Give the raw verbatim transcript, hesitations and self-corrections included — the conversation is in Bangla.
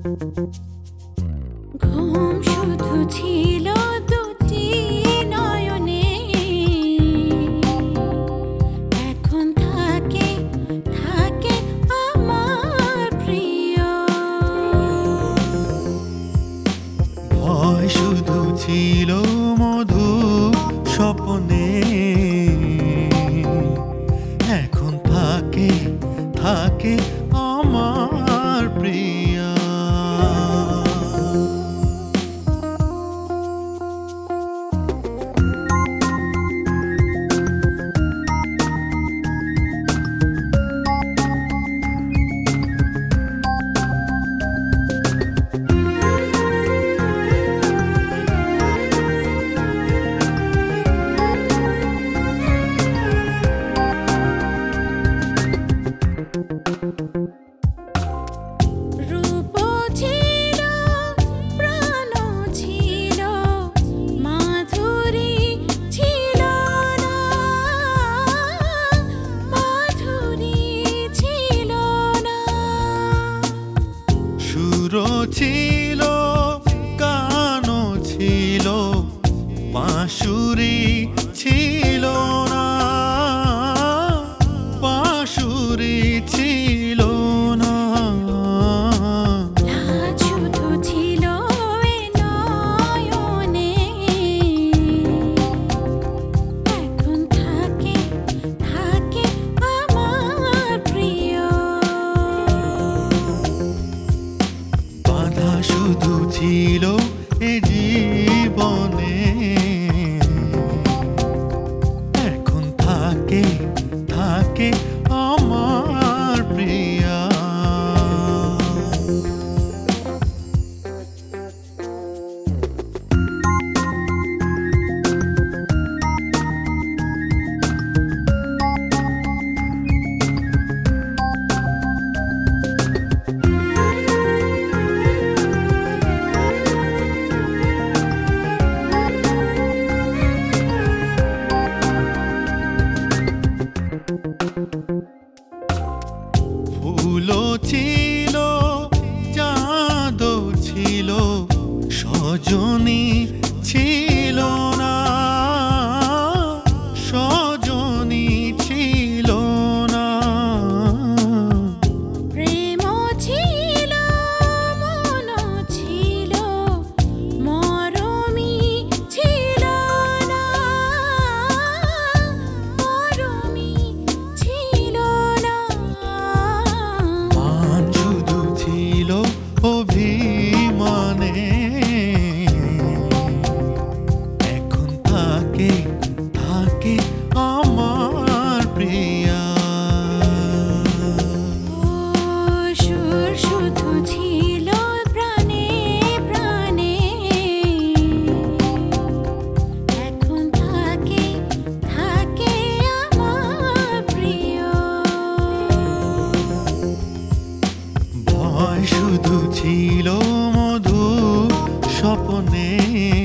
ঘুম শুধু ছিল দুটি নয়নে, এখন থাকে থাকে আমার প্রিয়। ভয় শুধু ছিল মধুর স্বপ্নে, এখন থাকে থাকে আমার প্রিয়া। রূপ ছিল, প্রাণ ছিল, মাধুরী ছিল না, মাধুরী ছিল না। সুর ছিল, গান ছিল, বাঁশুরি ছিল না, বাঁশুরি ছিল না। লাজ শুধু ছিল এ নয়নে, এখন থাকে থাকে আমার প্রিয়। বাধা শুধু ছিল এ জীবনে, এখন থাকে থাকে আমার প্রিয়া। ফুলও ছিল, চাঁদও ছিল, সজনী ছিল না, সজনী ছিল না। প্রেম ছিল, মন ছিল, মরমী ছিল না, মরমী ছিল না। মান শুধু ছিল অভিমানে, এখন থাকে থাকে আমার প্রিয়া। ও সুর শুধু ছিল প্রাণে প্রাণে, এখন থাকে থাকে আমার প্রিয়। ভয় শুধু ছিল মধুর স্বপ্নে,